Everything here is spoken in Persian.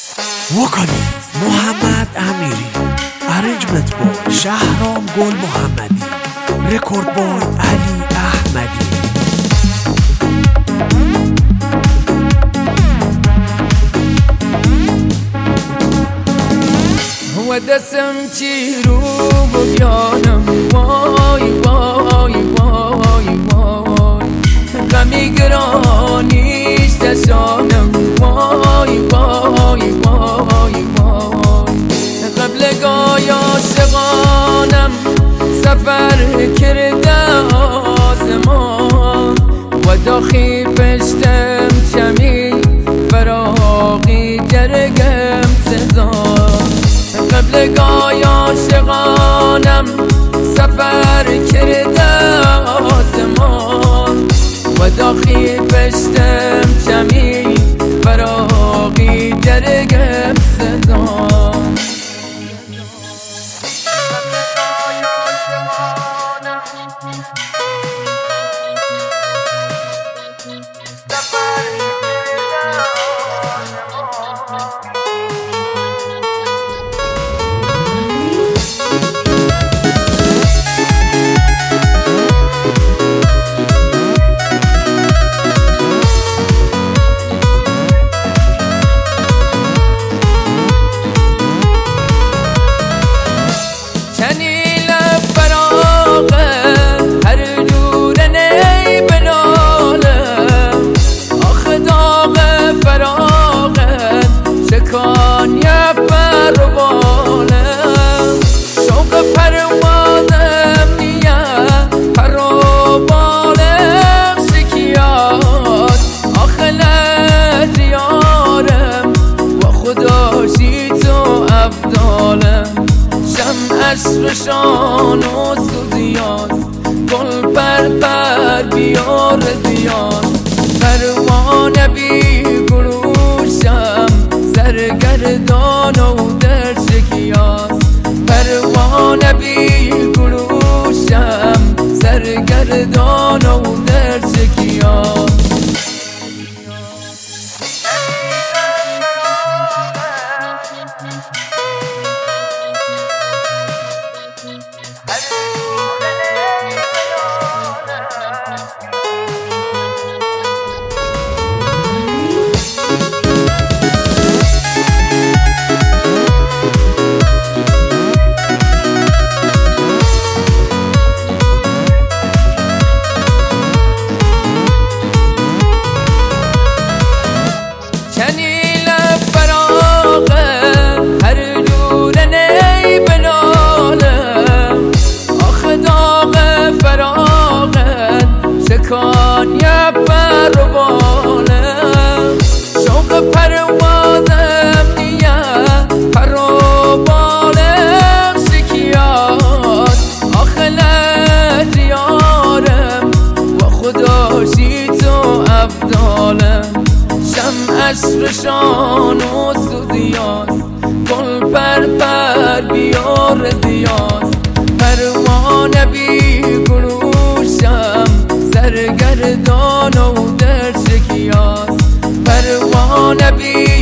وکالیز محمد امیری، ارنجمنت بای شهرام گل محمدی، رکورد بای علی احمدی. و دستم چی رو بیانم، وای وای وای وای، غمی گرانیش دشانم، وای وای وای وای. قبل گای عاشقانم سفر کرده آسمان، و داخی پشتم چمی فراقی جرگم سزان. قبل گای عاشقانم سفر کرده آسمان، و داخی پشتم چمی فراقی جرگم سزان. عشقشان و سوزیان، گل پر بیار زیان. پروانه بی گلوشم سرگردان و در شکیاست. پروانه بی گلوشم سرگردان و در شکیاست. کان یه پر و بالم، شوق پروازم نیه پر و بالم شکیات. آخلت یارم و خداشی تو ابدالم، شمعش رشان و سوزیاست. گل پر بیار زیاست. پروانه بی گلوشم سرگردان و در شکیاست. پروانه بی